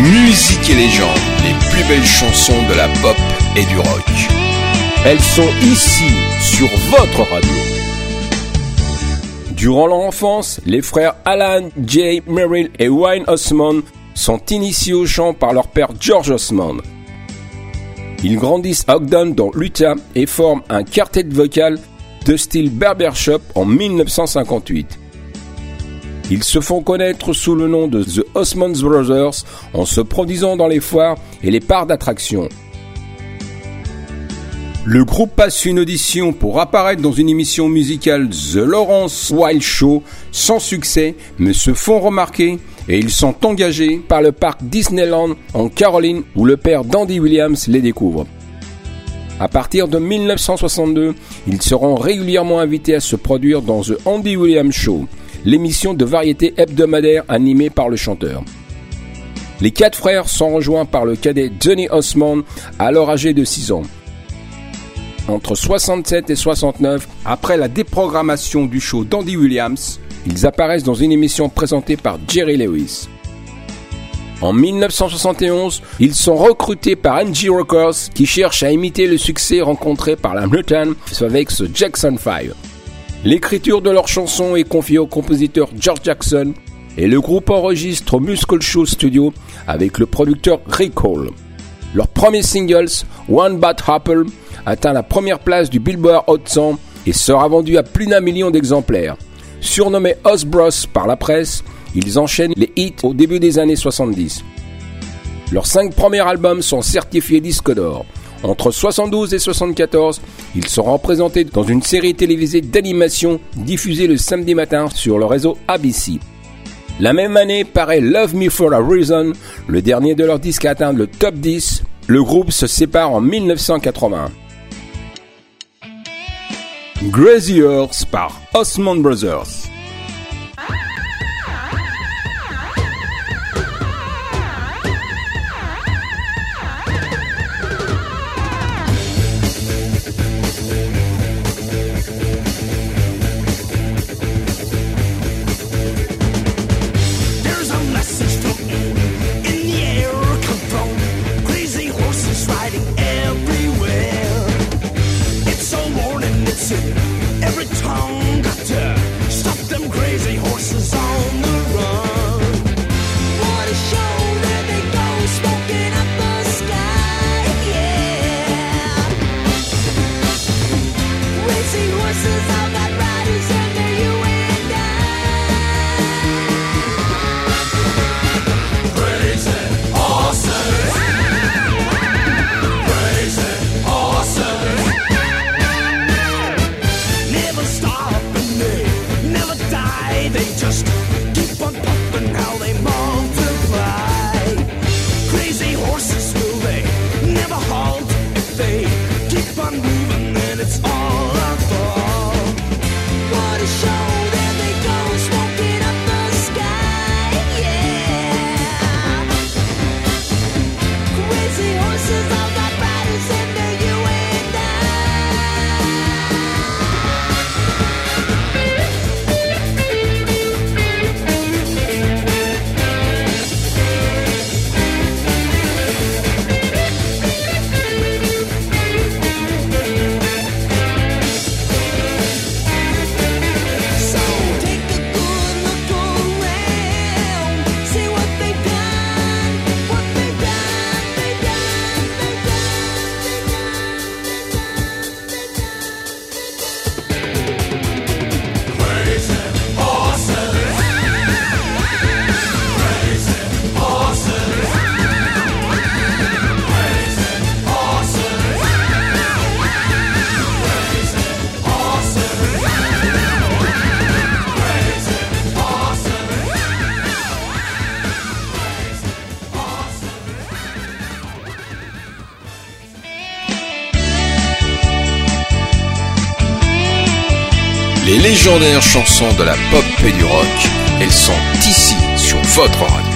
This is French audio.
Musique et légende, les plus belles chansons de la pop et du rock. Elles sont ici, sur votre radio. Durant leur enfance, les frères Alan, Jay, Merrill et Wayne Osmond sont initiés au chant par leur père George Osmond. Ils grandissent à Ogden dans l'Utah et forment un quartet vocal de style barbershop en 1958. Ils se font connaître sous le nom de The Osmond Brothers en se produisant dans les foires et les parcs d'attractions. Le groupe passe une audition pour apparaître dans une émission musicale The Lawrence Wild Show sans succès, mais se font remarquer et ils sont engagés par le parc Disneyland en Caroline où le père d'Andy Williams les découvre. À partir de 1962, ils seront régulièrement invités à se produire dans The Andy Williams Show, l'émission de variété hebdomadaire animée par le chanteur. Les quatre frères sont rejoints par le cadet Johnny Osmond, alors âgé de 6 ans. Entre 67 et 69, après la déprogrammation du show d'Andy Williams, ils apparaissent dans une émission présentée par Jerry Lewis. En 1971, ils sont recrutés par NG Records qui cherche à imiter le succès rencontré par la Motown avec ce Jackson 5. L'écriture de leurs chansons est confiée au compositeur George Jackson et le groupe enregistre au Muscle Shoals Studio avec le producteur Rick Hall. Leur premier single, One Bad Apple, atteint la première place du Billboard Hot 100 et sera vendu à plus d'1 million d'exemplaires. Surnommés Os Bros par la presse, ils enchaînent les hits au début des années 70. Leurs 5 premiers albums sont certifiés disque d'or. Entre 72 et 74, ils sont représentés dans une série télévisée d'animation diffusée le samedi matin sur le réseau ABC. La même année paraît Love Me For A Reason, le dernier de leurs disques à atteindre le top 10. Le groupe se sépare en 1981. Crazy Horse par Osmond Brothers. Every tongue got to stop them crazy horses on the run. What a show, there they go, smoking up the sky, yeah. Crazy horses, all got riders under you and I. Crazy horses. Crazy horses. They just keep on pumping how they multiply. Crazy horses, will they never halt? If they keep on moving, then it's all our fault. What a show, there they go, smoking up the sky, yeah. Crazy horses, all got riders under you and I. Les légendaires chansons de la pop et du rock, elles sont ici sur votre radio.